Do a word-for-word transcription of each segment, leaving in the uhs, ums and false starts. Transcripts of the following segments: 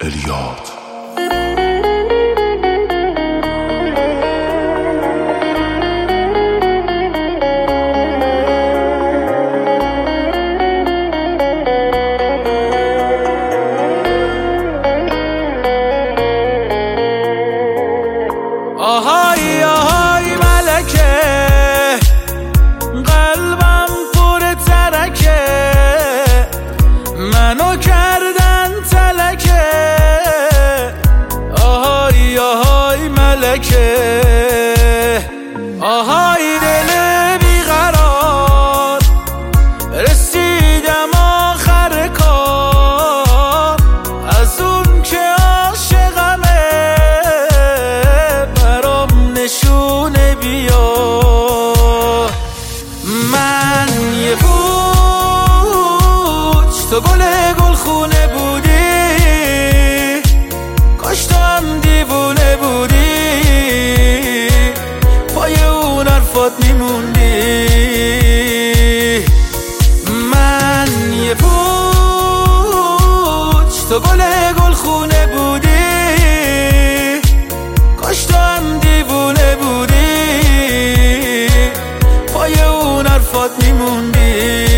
الیاد. آهای آهای ملکه، قلبم پر ترکه، منو کردن تلکه. آهای آهای ملکه، آهای دل بیقرار، رسیدم آخر کار. از اون که عاشقمه برام نشونه بیا. من یه پوچ تو گل گلخونه بودی، کاش تو هم دیوونه بودی، پای اون حرفات میموندی. من یه پوچ تو گل گلخونه بودی، کاش تو هم دیوونه بودی، پای اون حرفات میموندی.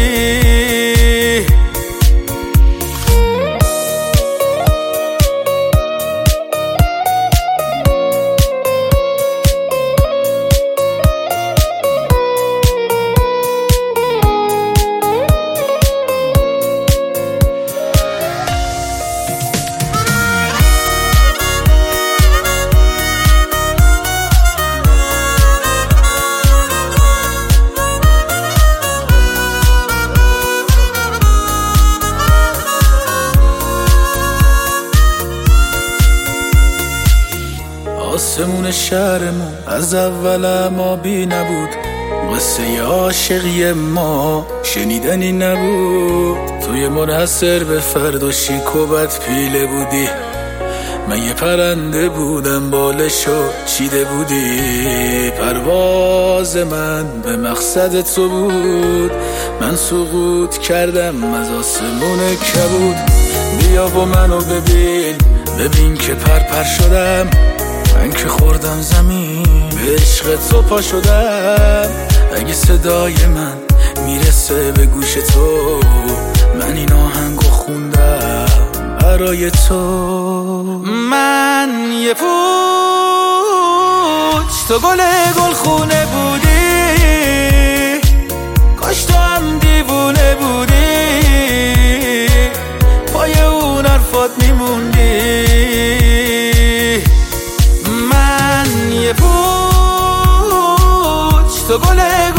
آسمون شهرمون از اول آبی نبود، قصه عاشقی ما شنیدنی نبود. توی منحصر به فرد و شیکوبت پیله بودی، من یه پرنده بودم بالشو چیده بودی. پرواز من به مقصد تو بود، من سقوط کردم از آسمون کبود. بیا با منو ببین، ببین که پرپر شدم، من که خوردم زمین به عشق تو پا شدم. اگه صدای من میرسه به گوش تو، من این آهنگو خوندم برای تو. من یه پوچ تو گل گلخونه بودی، کاش تو هم دیوونه بودی، پای اون حرفات میموندی. من یه پوچ تو گل